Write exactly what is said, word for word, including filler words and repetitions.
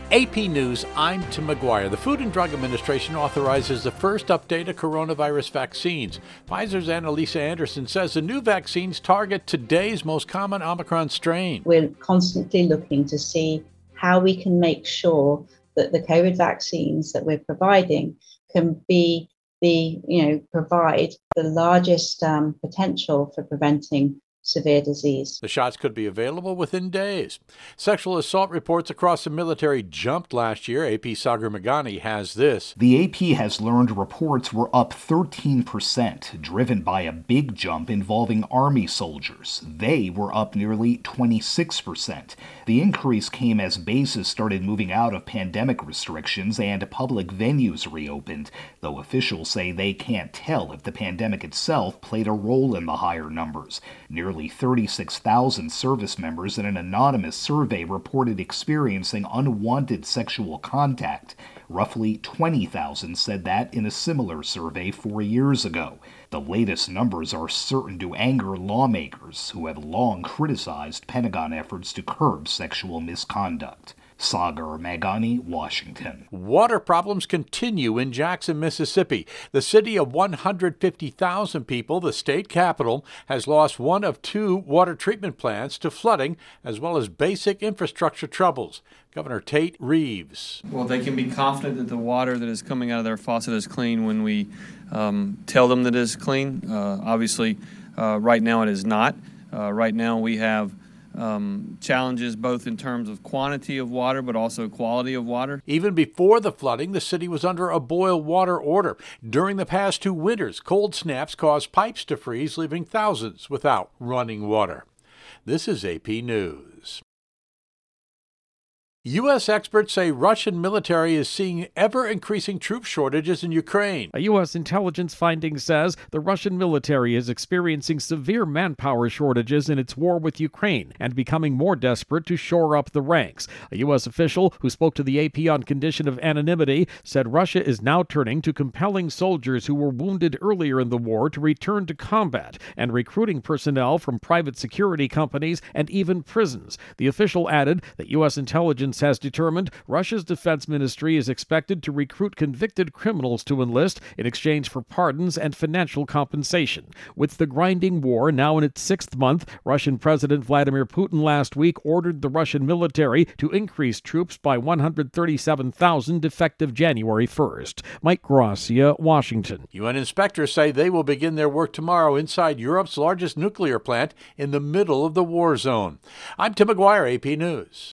A P News, I'm Tim McGuire. The Food and Drug Administration authorizes the first update of coronavirus vaccines. Pfizer's Annalisa Anderson says the new vaccines target today's most common Omicron strain. We're constantly looking to see how we can make sure that the COVID vaccines that we're providing can be the, you know, provide the largest um, potential for preventing severe disease. The shots could be available within days. Sexual assault reports across the military jumped last year. A P Sagar Meghani has this. The A P has learned reports were up thirteen percent, driven by a big jump involving Army soldiers. They were up nearly twenty-six percent. The increase came as bases started moving out of pandemic restrictions and public venues reopened, though officials say they can't tell if the pandemic itself played a role in the higher numbers. Nearly thirty-six thousand service members in an anonymous survey reported experiencing unwanted sexual contact. Roughly twenty thousand said that in a similar survey four years ago. The latest numbers are certain to anger lawmakers who have long criticized Pentagon efforts to curb sexual misconduct. Sagar Meghani, Washington. Water problems continue in Jackson, Mississippi. The city of one hundred fifty thousand people, the state capital, has lost one of two water treatment plants to flooding, as well as basic infrastructure troubles. Governor Tate Reeves. Well, they can be confident that the water that is coming out of their faucet is clean when we um, tell them that it is clean. Uh, obviously, uh, right now it is not. Uh, right now we have Um, challenges both in terms of quantity of water but also quality of water. Even before the flooding, the city was under a boil water order. During the past two winters, cold snaps caused pipes to freeze, leaving thousands without running water. This is A P News. U S experts say Russian military is seeing ever-increasing troop shortages in Ukraine. A U S intelligence finding says the Russian military is experiencing severe manpower shortages in its war with Ukraine and becoming more desperate to shore up the ranks. A U S official who spoke to the A P on condition of anonymity said Russia is now turning to compelling soldiers who were wounded earlier in the war to return to combat and recruiting personnel from private security companies and even prisons. The official added that U S intelligence has determined Russia's defense ministry is expected to recruit convicted criminals to enlist in exchange for pardons and financial compensation. With the grinding war now in its sixth month, Russian President Vladimir Putin last week ordered the Russian military to increase troops by one hundred thirty-seven thousand effective January first. Mike Gracia, Washington. U N inspectors say they will begin their work tomorrow inside Europe's largest nuclear plant in the middle of the war zone. I'm Tim McGuire, A P News.